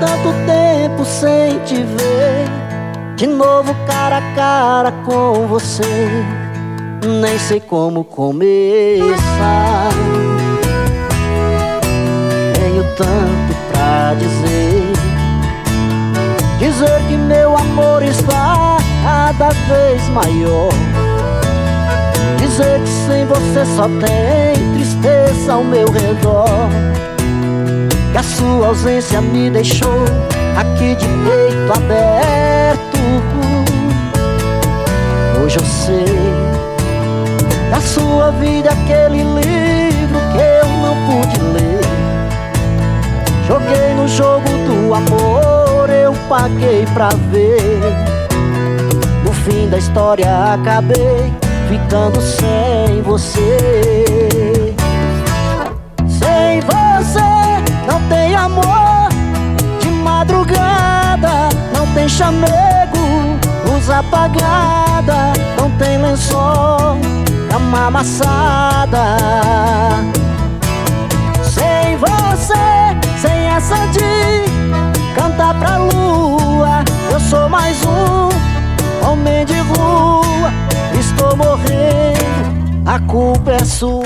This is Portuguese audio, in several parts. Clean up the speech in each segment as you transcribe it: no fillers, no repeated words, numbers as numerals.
tanto tempo sem te ver, de novo cara a cara com você. Nem sei como começar. Tenho tanto pra dizer, dizer que meu amor está cada vez maior, dizer que sem você só tem tristeza ao meu redor, que a sua ausência me deixou aqui de peito aberto. Hoje eu sei da sua vida aquele livro que eu não pude ler. Joguei no jogo do amor, eu paguei pra ver. No fim da história acabei ficando sem você. Sem você não tem amor, de madrugada não tem chamego, luz apagada, não tem lençol, cama amassada. Sem você, sem essa de cantar pra lua, eu sou mais um homem de rua. Estou morrendo, a culpa é sua.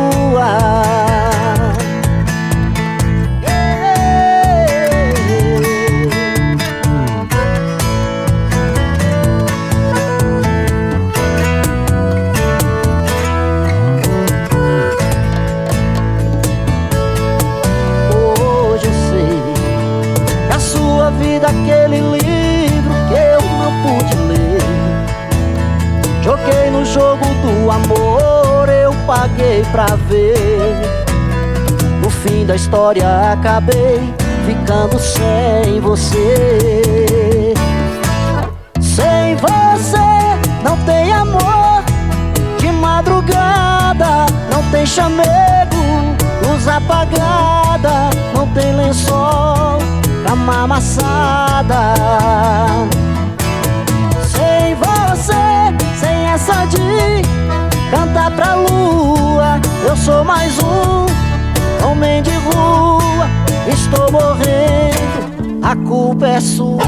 Vida aquele livro que eu não pude ler. Joguei no jogo do amor, eu paguei pra ver. No fim da história acabei ficando sem você. Sem você não tem amor, de madrugada não tem chamego, luz apagada, não tem lençol, cama amassada. Sem você, sem essa de cantar pra lua, eu sou mais um homem de rua. Estou morrendo, a culpa é sua.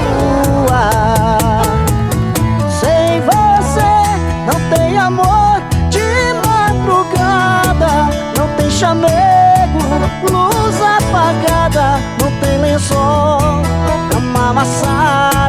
Sem você não tem amor, de madrugada não tem chamego, luz apagada, não tem lençol, cama amassada.